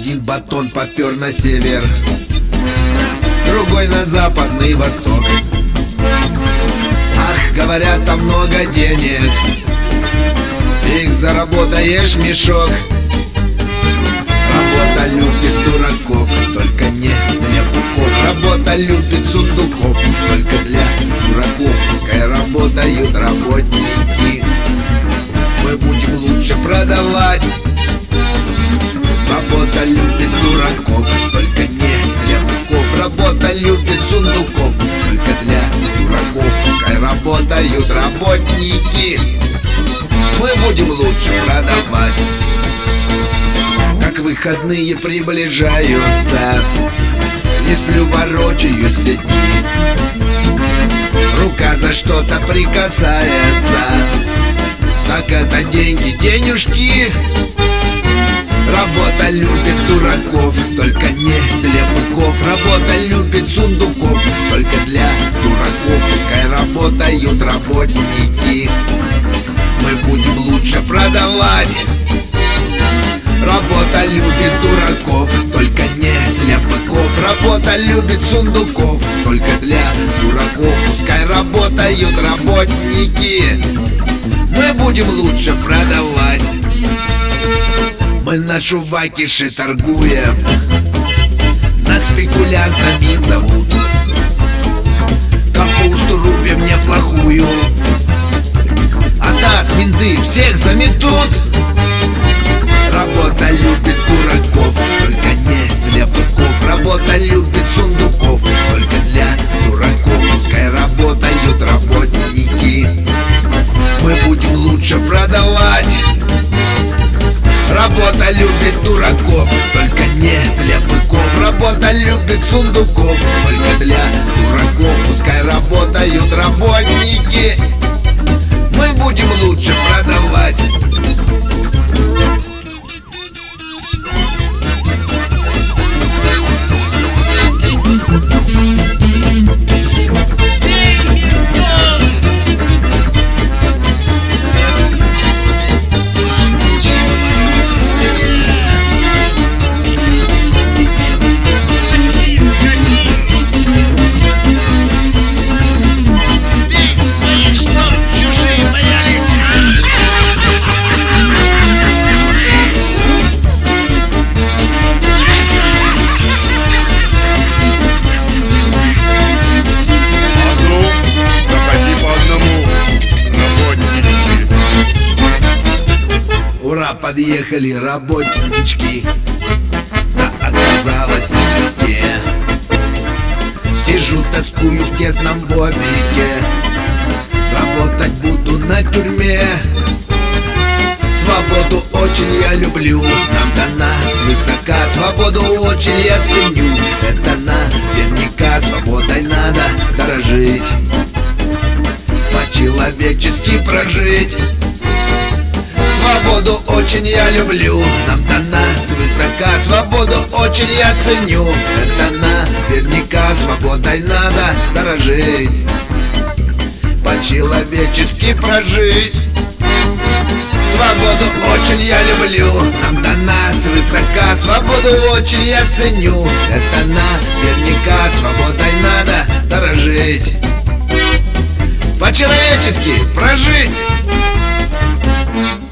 Один батон попер на север, другой на западный восток. Ах, говорят, там много денег, их заработаешь мешок. Работа любит дураков, только не для пуков. Работа любит сундуков, только для дураков. Пускай работают работники, мы будем лучше продавать. Работа любит дураков, только не для пуков. Работа любит сундуков, только для дураков. Пускай работают работники, мы будем лучше продавать. Как выходные приближаются, не сплю, ворочаю все дни. Рука за что-то прикасается, так это деньги, денежки. Работа любит дураков, только не для быков. Работа любит сундуков, только для дураков. Пускай работают работники, мы будем лучше продавать. Работа любит дураков, только не для быков. Работа любит сундуков, только для дураков. Пускай работают работники, мы будем лучше продавать. Мы на Шувакише торгуем, нас спекулянтами зовут. Капусту рубим неплохую, а нас менты всех заметут. Работа любит дураков, только не для быков. Работа любит сундуков, только для дураков. Пускай работают работники, мы будем лучше продавать. Работа любит дураков, только не для быков. Работа любит сундуков, только для дураков. Пускай работают работники, мы будем лучше продавать. Ура, подъехали работнички, да оказалось где. Сижу, тоскую в тесном бобике, работать буду на тюрьме. Свободу очень я люблю, нам дана свысока. Свободу очень я ценю, это наверняка. Свободой надо дорожить, по-человечески прожить. Свободу очень я люблю, нам дана свысока. Свободу очень я ценю, это наверняка. Свободой надо дорожить, по-человечески прожить. Свободу очень я люблю, нам дана свысока. Свободу очень я ценю, это наверняка. Свободой надо дорожить, по-человечески прожить.